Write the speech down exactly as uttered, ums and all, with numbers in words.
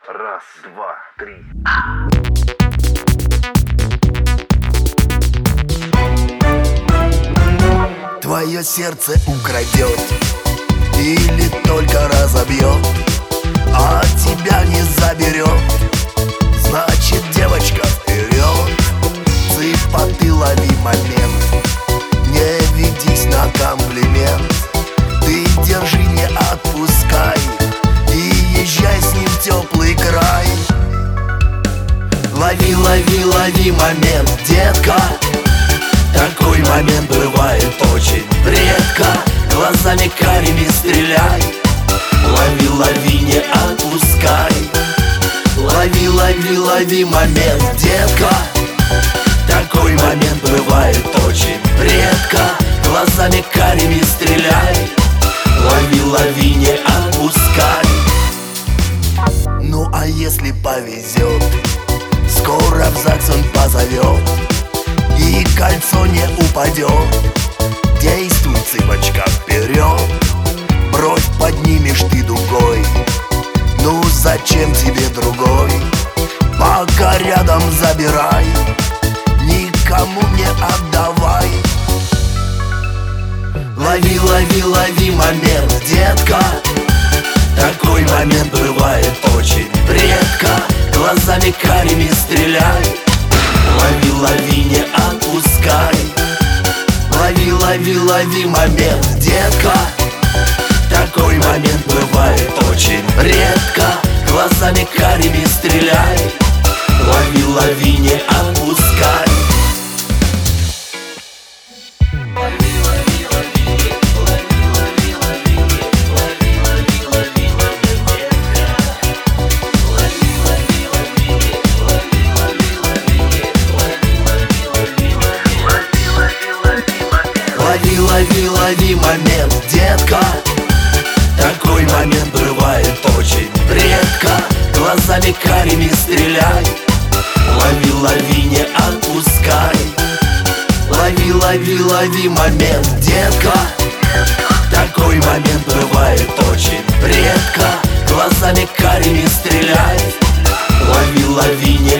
Раз, два, три. Твое сердце украдет или только разобьет, а тебя не заберет. Значит, девочка, вперед! Цыпа, ты лови момент, не ведись на комплимент. Ты держи, не отпускай и езжай с ним в теплый край. Лови, лови, лови момент, детка. Такой момент бывает очень редко. Глазами карими стреляй. Лови, лови, не отпускай. Лови, лови, лови момент, детка. Такой момент бывает очень редко. Глазами карими стреляй. Лови, лови, не отпускай. Ну а если повезет, скоро в ЗАГС он позовет, и кольцо не упадет. Действуй, цыпочка, вперед. Бровь поднимешь ты дугой. Ну зачем тебе другой? Пока рядом забирай, никому не отдавай. Лови, лови, лови момент, детка. Такой момент бывает очень редко. Глазами карими стреляй. Лови, лови, не отпускай. Лови, лови, лови момент, детка. Такой момент бывает очень редко. Глазами карими стреляй. Лови, лови, не отпускай. Лови, лови, лови момент, детка. Такой момент бывает очень редко. Глазами карими стреляй. Лови, лови, не отпускай. Лови, лови, лови момент, детка. Такой момент бывает очень редко. Глазами карими стреляй. Лови, лови, не